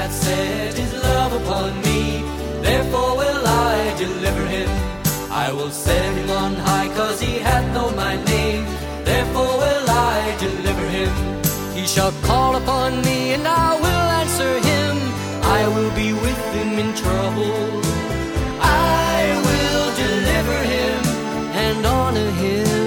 hath set his love upon me, therefore will I deliver him. I will set him on high, 'cause he hath known my name, therefore will I deliver him. He shall call upon me, and I will answer him. I will be with him in trouble. I will deliver him and honor him.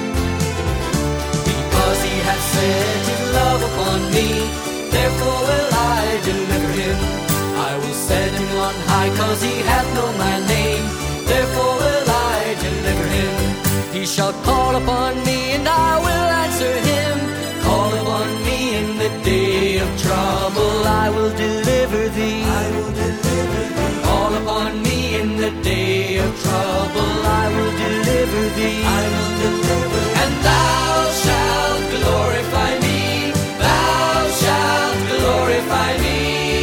Because he hath set his love upon me, therefore will I deliver him. I will set him on high, 'cause he hath known my name, therefore will I deliver him. He shall call upon me, and I will answer him. Call upon me in the day of trouble, I will deliver thee. I will deliver thee. Call upon me in the day of trouble, I will deliver thee. I will deliver thee. And thou shalt glorify me. Thou shalt glorify me.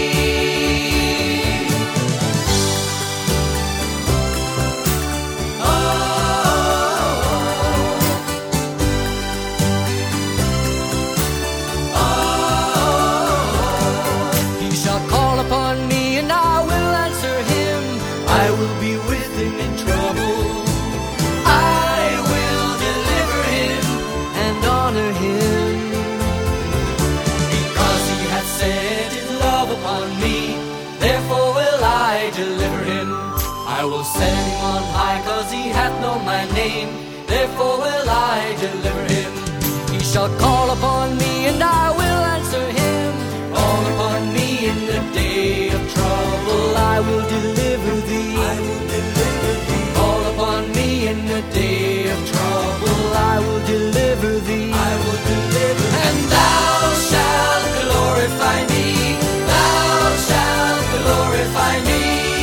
I will be with him in trouble. I will deliver him and honor him. Because he hath set his love upon me, therefore will I deliver him. I will set him on high, 'cause he hath known my name, therefore will I deliver him. He shall call upon me, and I will answer him. Call upon me in the day of trouble, I will deliver thee. I will deliver thee. Call upon me in the day of trouble, I will deliver thee. I will deliver thee. And thou shalt glorify me. Thou shalt glorify me.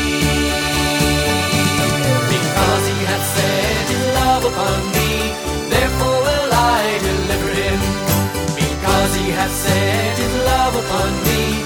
Because he hath set his love upon me, therefore will I deliver him. Because he hath set his love upon me,